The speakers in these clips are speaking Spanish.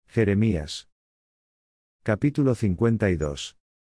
Jeremías. Capítulo 52.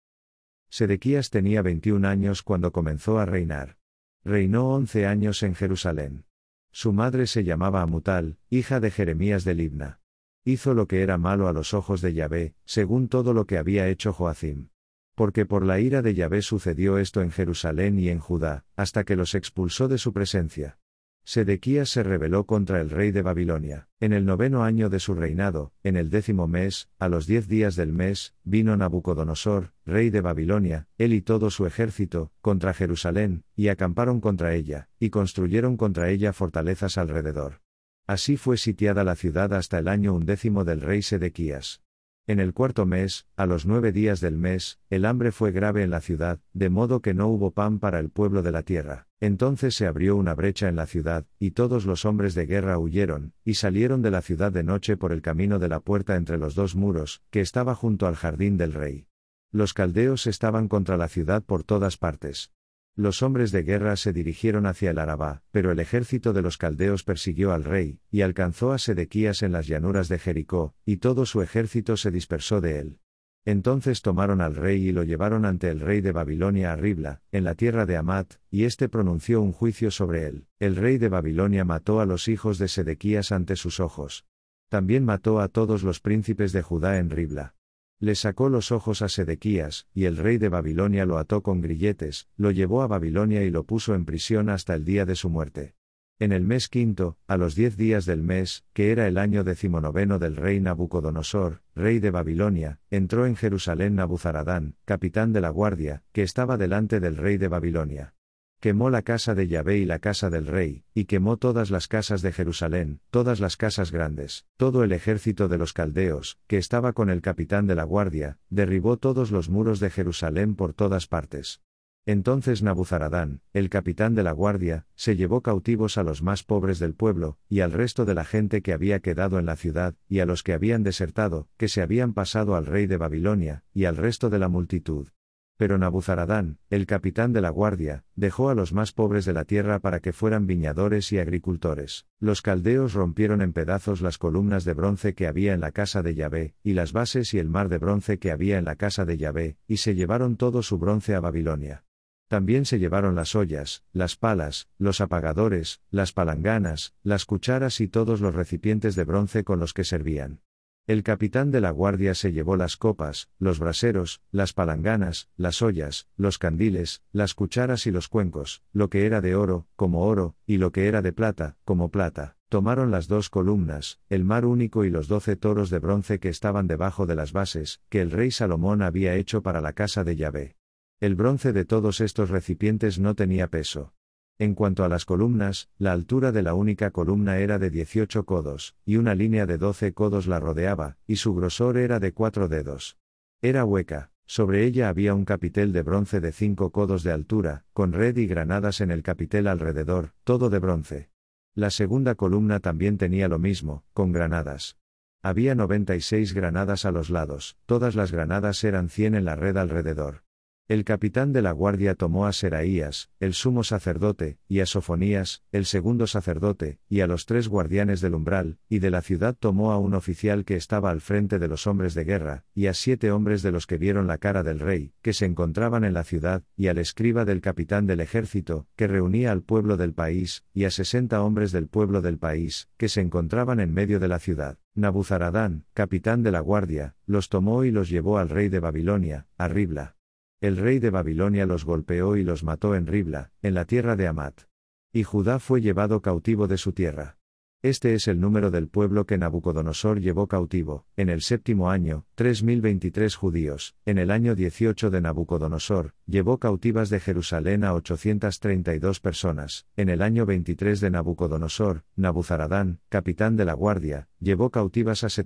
Sedequías tenía 21 años cuando comenzó a reinar. Reinó 11 años en Jerusalén. Su madre se llamaba Amutal, hija de Jeremías de Libna. Hizo lo que era malo a los ojos de Yahvé, según todo lo que había hecho Joacim. Porque por la ira de Yahvé sucedió esto en Jerusalén y en Judá, hasta que los expulsó de su presencia. Sedequías se rebeló contra el rey de Babilonia. En el 9º año de su reinado, en el 10º mes, a los 10 días del mes, vino Nabucodonosor, rey de Babilonia, él y todo su ejército, contra Jerusalén, y acamparon contra ella, y construyeron contra ella fortalezas alrededor. Así fue sitiada la ciudad hasta el año 11 del rey Sedequías. En el 4º mes, a los 9 días del mes, el hambre fue grave en la ciudad, de modo que no hubo pan para el pueblo de la tierra. Entonces se abrió una brecha en la ciudad, y todos los hombres de guerra huyeron, y salieron de la ciudad de noche por el camino de la puerta entre los dos muros, que estaba junto al jardín del rey. Los caldeos estaban contra la ciudad por todas partes. Los hombres de guerra se dirigieron hacia el Arabá, pero el ejército de los caldeos persiguió al rey, y alcanzó a Sedequías en las llanuras de Jericó, y todo su ejército se dispersó de él. Entonces tomaron al rey y lo llevaron ante el rey de Babilonia a Ribla, en la tierra de Amat, y éste pronunció un juicio sobre él. El rey de Babilonia mató a los hijos de Sedequías ante sus ojos. También mató a todos los príncipes de Judá en Ribla. Le sacó los ojos a Sedequías, y el rey de Babilonia lo ató con grilletes, lo llevó a Babilonia y lo puso en prisión hasta el día de su muerte. En el mes quinto, a los 10 días del mes, que era el año 19 del rey Nabucodonosor, rey de Babilonia, entró en Jerusalén Nabuzaradán, capitán de la guardia, que estaba delante del rey de Babilonia. Quemó la casa de Yahvé y la casa del rey, y quemó todas las casas de Jerusalén, todas las casas grandes. Todo el ejército de los caldeos, que estaba con el capitán de la guardia, derribó todos los muros de Jerusalén por todas partes. Entonces Nabuzaradán, el capitán de la guardia, se llevó cautivos a los más pobres del pueblo, y al resto de la gente que había quedado en la ciudad, y a los que habían desertado, que se habían pasado al rey de Babilonia, y al resto de la multitud. Pero Nabuzaradán, el capitán de la guardia, dejó a los más pobres de la tierra para que fueran viñadores y agricultores. Los caldeos rompieron en pedazos las columnas de bronce que había en la casa de Yahvé, y las bases y el mar de bronce que había en la casa de Yahvé, y se llevaron todo su bronce a Babilonia. También se llevaron las ollas, las palas, los apagadores, las palanganas, las cucharas y todos los recipientes de bronce con los que servían. El capitán de la guardia se llevó las copas, los braseros, las palanganas, las ollas, los candiles, las cucharas y los cuencos, lo que era de oro, como oro, y lo que era de plata, como plata. Tomaron las 2 columnas, el mar único y los 12 toros de bronce que estaban debajo de las bases, que el rey Salomón había hecho para la casa de Yahvé. El bronce de todos estos recipientes no tenía peso. En cuanto a las columnas, la altura de la única columna era de 18 codos, y una línea de 12 codos la rodeaba, y su grosor era de 4 dedos. Era hueca, sobre ella había un capitel de bronce de 5 codos de altura, con red y granadas en el capitel alrededor, todo de bronce. La segunda columna también tenía lo mismo, con granadas. Había 96 granadas a los lados, todas las granadas eran 100 en la red alrededor. El capitán de la guardia tomó a Seraías, el sumo sacerdote, y a Sofonías, el segundo sacerdote, y a los 3 guardianes del umbral, y de la ciudad tomó a un oficial que estaba al frente de los hombres de guerra, y a 7 hombres de los que vieron la cara del rey, que se encontraban en la ciudad, y al escriba del capitán del ejército, que reunía al pueblo del país, y a 60 hombres del pueblo del país, que se encontraban en medio de la ciudad. Nabuzaradán, capitán de la guardia, los tomó y los llevó al rey de Babilonia, a Ribla. El rey de Babilonia los golpeó y los mató en Ribla, en la tierra de Amat. Y Judá fue llevado cautivo de su tierra. Este es el número del pueblo que Nabucodonosor llevó cautivo, en el 7º año, 3023 judíos. En el año 18 de Nabucodonosor, llevó cautivas de Jerusalén a 832 personas. En el año 23 de Nabucodonosor, Nabuzaradán, capitán de la guardia, llevó cautivas a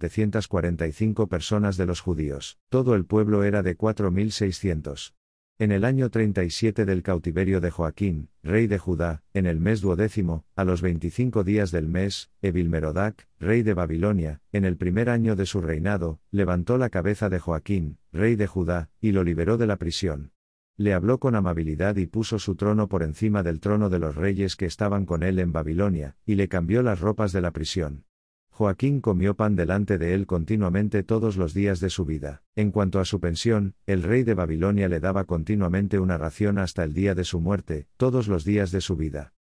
745 personas de los judíos. Todo el pueblo era de 4600. En el año 37 del cautiverio de Joaquín, rey de Judá, en el mes 12º, a los 25 días del mes, Evilmerodac, rey de Babilonia, en el primer año de su reinado, levantó la cabeza de Joaquín, rey de Judá, y lo liberó de la prisión. Le habló con amabilidad y puso su trono por encima del trono de los reyes que estaban con él en Babilonia, y le cambió las ropas de la prisión. Joaquín comió pan delante de él continuamente todos los días de su vida. En cuanto a su pensión, el rey de Babilonia le daba continuamente una ración hasta el día de su muerte, todos los días de su vida.